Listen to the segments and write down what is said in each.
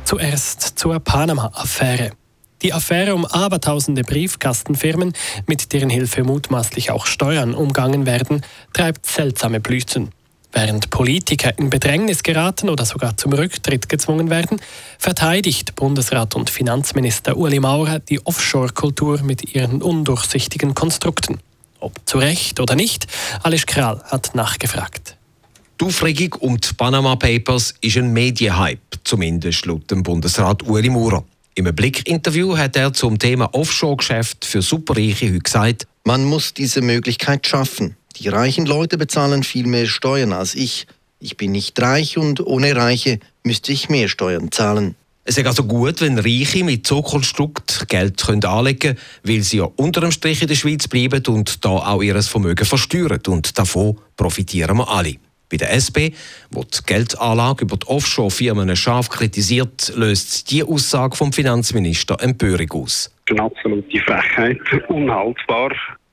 Zuerst zur Panama-Affäre. Die Affäre um abertausende Briefkastenfirmen, mit deren Hilfe mutmaßlich auch Steuern umgangen werden, treibt seltsame Blüten. Während Politiker in Bedrängnis geraten oder sogar zum Rücktritt gezwungen werden, verteidigt Bundesrat und Finanzminister Ueli Maurer die Offshore-Kultur mit ihren undurchsichtigen Konstrukten. Ob zu Recht oder nicht, Alice Kral hat nachgefragt. Die Aufregung um die Panama Papers ist ein Medienhype, zumindest laut dem Bundesrat Ueli Maurer. Im Blick-Interview hat er zum Thema Offshore-Geschäft für Superreiche heute gesagt: Man muss diese Möglichkeit schaffen. Die reichen Leute bezahlen viel mehr Steuern als ich. Ich bin nicht reich und ohne Reiche müsste ich mehr Steuern zahlen. Es ist also gut, wenn Reiche mit so Konstrukt Geld anlegen können, weil sie ja unter dem Strich in der Schweiz bleiben und da auch ihr Vermögen versteuern. Und davon profitieren wir alle. Bei der SP, wo die Geldanlage über die Offshore-Firmen scharf kritisiert, löst die Aussage vom Finanzminister Empörung aus. Eine absolute Frechheit, unhaltbar,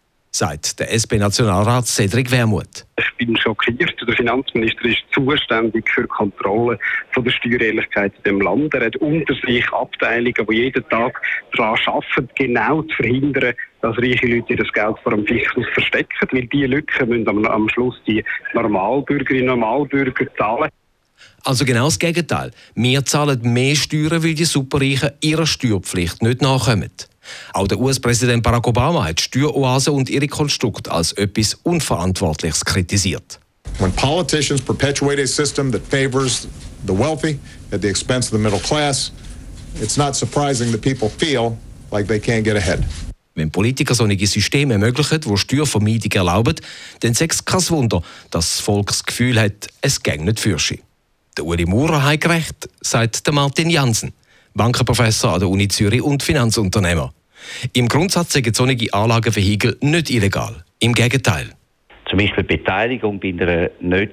sagt der SP-Nationalrat Cedric Wermuth. Ich bin schockiert. Der Finanzminister ist zuständig für die Kontrolle von der Steuerehrlichkeit in dem Land. Er hat unter sich Abteilungen, die jeden Tag daran arbeiten, genau zu verhindern, dass reiche Leute ihr Geld vor dem Fiskus verstecken. Weil diese Lücken müssen am Schluss die Normalbürgerinnen und Normalbürger zahlen. Also genau das Gegenteil. Wir zahlen mehr Steuern, weil die Superreichen ihrer Steuerpflicht nicht nachkommen. Auch der US-Präsident Barack Obama hat Steueroasen und ihre Konstrukte als etwas Unverantwortliches kritisiert. When politicians perpetuate a system that favors the wealthy at the expense of the middle class, it's not surprising that people feel like they can't get ahead. Wenn Politiker solche Systeme ermöglichen, die Steuervermeidung erlauben, dann ist es kein Wunder, dass das Volk das Gefühl hat, es gehe nicht für sie. Der Ueli Maurer hat recht, sagt der Martin Jansen, Bankenprofessor an der Uni Zürich und Finanzunternehmer. Im Grundsatz sind solche Anlagevehikel nicht illegal. Im Gegenteil. Zum Beispiel Beteiligung bei einer nicht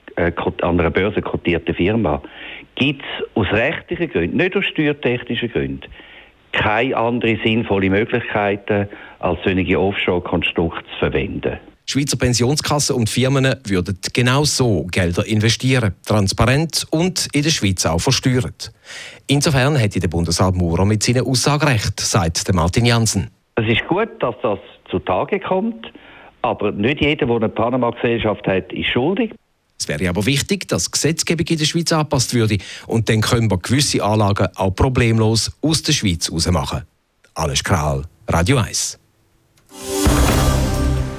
an einer Börse kotierten Firma gibt es aus rechtlichen Gründen, nicht aus steuertechnischen Gründen, keine andere sinnvolle Möglichkeiten, als solche Offshore-Konstrukte zu verwenden. Schweizer Pensionskassen und Firmen würden genau so Gelder investieren, transparent und in der Schweiz auch versteuert. Insofern hätte der Bundesrat Maurer mit seinen Aussagen recht, sagt Martin Jansen. Es ist gut, dass das zutage kommt, aber nicht jeder, der eine Panama-Gesellschaft hat, ist schuldig. Es wäre aber wichtig, dass die Gesetzgebung in der Schweiz angepasst würde und dann können wir gewisse Anlagen auch problemlos aus der Schweiz rausmachen. Alice Kral, Radio 1.